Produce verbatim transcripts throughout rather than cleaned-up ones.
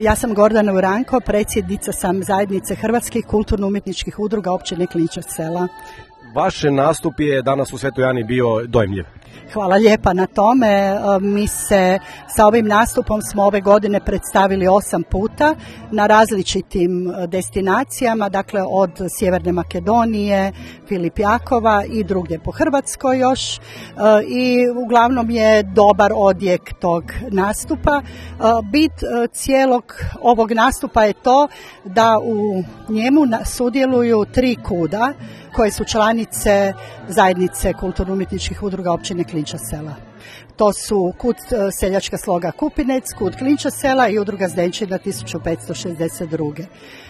Ja sam Gordana Uranko, predsjednica sam zajednice Hrvatskih kulturno-umjetničkih udruga općine Klinča sela. Vaš nastup je danas u Svetoj Ani bio dojmljiv. Hvala lijepa na tome. Mi se sa ovim nastupom smo ove godine predstavili osam puta na različitim destinacijama, dakle od Sjeverne Makedonije, Filip Jakova i drugdje po Hrvatskoj još. I uglavnom je dobar odjek tog nastupa. Bit cijelog ovog nastupa je to da u njemu sudjeluju tri kuda koje su članice zajednice kulturno-umjetničkih udruga općine Klinča sela. To su Kud seljačka sloga Kupinec, Kud Klinča sela i udruga Zdenčina tisuću petsto šezdeset druge.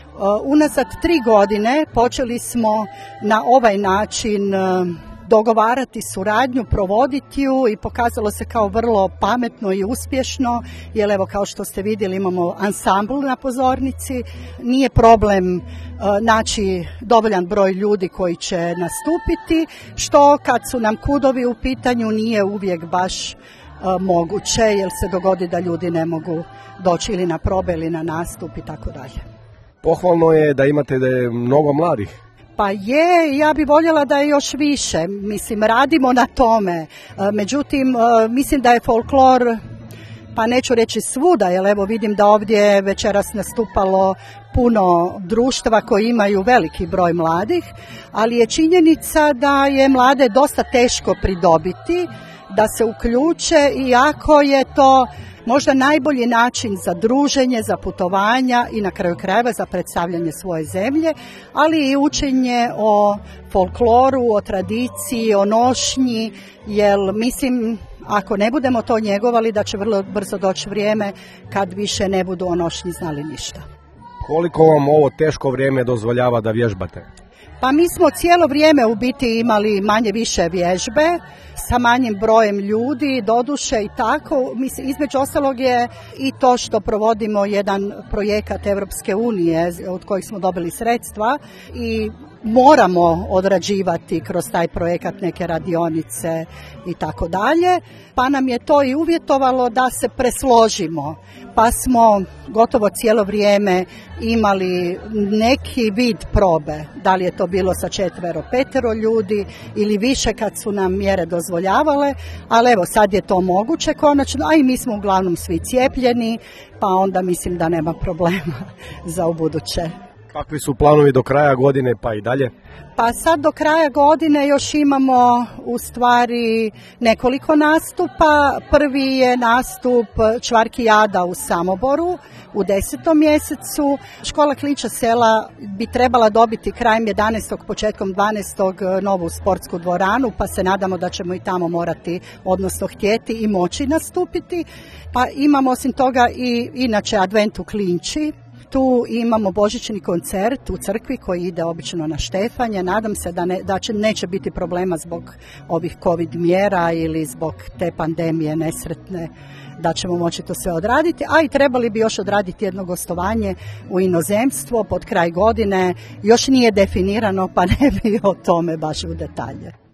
Unazad tri godine počeli smo na ovaj način dogovarati suradnju, provoditi ju i pokazalo se kao vrlo pametno i uspješno, jer evo kao što ste vidjeli imamo ansambl na pozornici, nije problem uh, naći dovoljan broj ljudi koji će nastupiti, što kad su nam kudovi u pitanju nije uvijek baš uh, moguće, jer se dogodi da ljudi ne mogu doći ili na probe ili na nastup i tako dalje. Pohvalno je da imate da je mnogo mladih. Pa je, ja bi voljela da je još više, mislim, radimo na tome, međutim, mislim da je folklor, pa neću reći svuda, jer evo vidim da ovdje večeras nastupalo puno društva koji imaju veliki broj mladih, ali je činjenica da je mlade dosta teško pridobiti, da se uključe, iako je to možda najbolji način za druženje, za putovanja i na kraju krajeva za predstavljanje svoje zemlje, ali i učenje o folkloru, o tradiciji, o nošnji, jer mislim ako ne budemo to njegovali da će vrlo brzo doći vrijeme kad više ne budu o nošnji znali ništa. Koliko vam ovo teško vrijeme dozvoljava da vježbate? Pa mi smo cijelo vrijeme u biti imali manje više vježbe sa manjim brojem ljudi, doduše i tako. Mislim, između ostalog je i to što provodimo jedan projekat Europske unije od kojih smo dobili sredstva i moramo odrađivati kroz taj projekat neke radionice i tako dalje, pa nam je to i uvjetovalo da se presložimo, pa smo gotovo cijelo vrijeme imali neki vid probe, da li je to bilo sa četvero, petero ljudi ili više kad su nam mjere dozvoljavale, ali evo sad je to moguće konačno, a i mi smo uglavnom svi cijepljeni, pa onda mislim da nema problema za ubuduće. Kakvi su planovi do kraja godine pa i dalje? Pa sad do kraja godine još imamo u stvari nekoliko nastupa. Prvi je nastup Čvarkijada u Samoboru u desetom mjesecu. Škola Klinča sela bi trebala dobiti krajem jedanaestog početkom dvanaestog novu sportsku dvoranu, pa se nadamo da ćemo i tamo morati, odnosno htjeti i moći nastupiti. Pa imamo osim toga i inače Advent u Klinči. Tu imamo božićni koncert u crkvi koji ide obično na Štefanje. Nadam se da, ne, da će, neće biti problema zbog ovih covid mjera ili zbog te pandemije nesretne, da ćemo moći to sve odraditi. A i trebali bi još odraditi jedno gostovanje u inozemstvo pod kraj godine. Još nije definirano pa ne bi o tome baš u detalje.